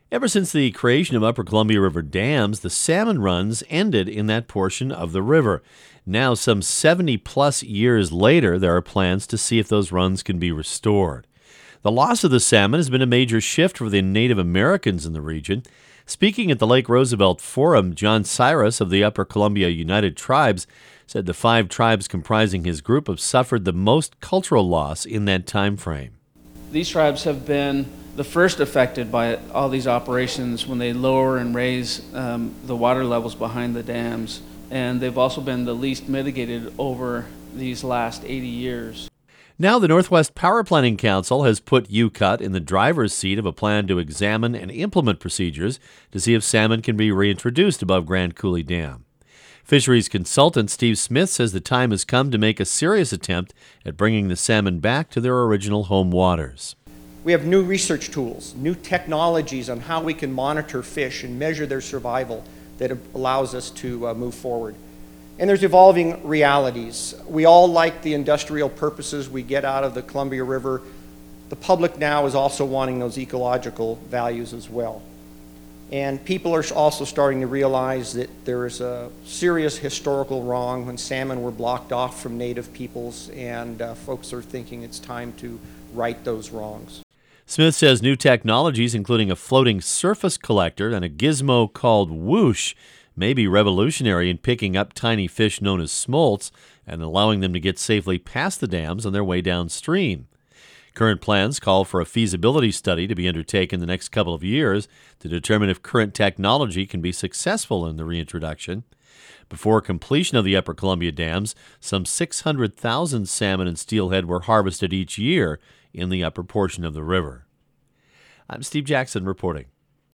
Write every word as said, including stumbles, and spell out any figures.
Ever since the creation of Upper Columbia River dams, the salmon runs ended in that portion of the river. Now, some seventy plus years later, there are plans to see if those runs can be restored. The loss of the salmon has been a major shift for the Native Americans in the region. Speaking at the Lake Roosevelt Forum, John Cyrus of the Upper Columbia United Tribes said the five tribes comprising his group have suffered the most cultural loss in that time frame. These tribes have been the first affected by all these operations when they lower and raise um, the water levels behind the dams, and they've also been the least mitigated over these last eighty years. Now the Northwest Power Planning Council has put U C U T in the driver's seat of a plan to examine and implement procedures to see if salmon can be reintroduced above Grand Coulee Dam. Fisheries consultant Steve Smith says the time has come to make a serious attempt at bringing the salmon back to their original home waters. We have new research tools, new technologies on how we can monitor fish and measure their survival that allows us to uh, move forward. And there's evolving realities. We all like the industrial purposes we get out of the Columbia River. The public now is also wanting those ecological values as well. And people are also starting to realize that there is a serious historical wrong when salmon were blocked off from native peoples, and uh, folks are thinking it's time to right those wrongs. Smith says new technologies, including a floating surface collector and a gizmo called Whoosh, may be revolutionary in picking up tiny fish known as smolts and allowing them to get safely past the dams on their way downstream. Current plans call for a feasibility study to be undertaken the next couple of years to determine if current technology can be successful in the reintroduction. Before completion of the Upper Columbia dams, some six hundred thousand salmon and steelhead were harvested each year in the upper portion of the river. I'm Steve Jackson reporting.